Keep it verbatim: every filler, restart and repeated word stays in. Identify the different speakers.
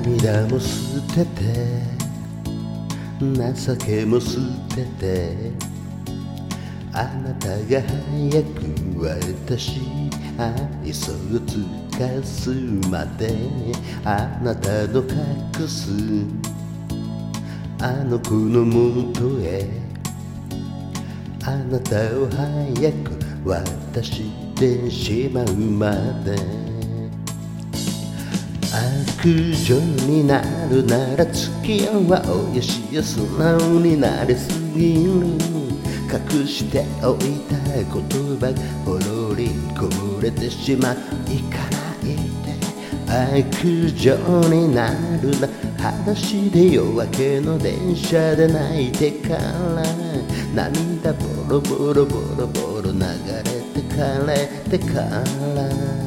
Speaker 1: 涙も捨てて情けも捨てて、あなたが早く私愛想をつかすまで、あなたの隠すあの子のもとへ、あなたを早く渡してしまうまで。悪女になるなら付き合わおうよしよ、素直になりすぎる。隠しておいた言葉がほろりこぼれてしまう。行かないで悪女になるな、裸足で夜明けの電車で泣いてから、涙ボロボロボロボロ流れて枯れてから。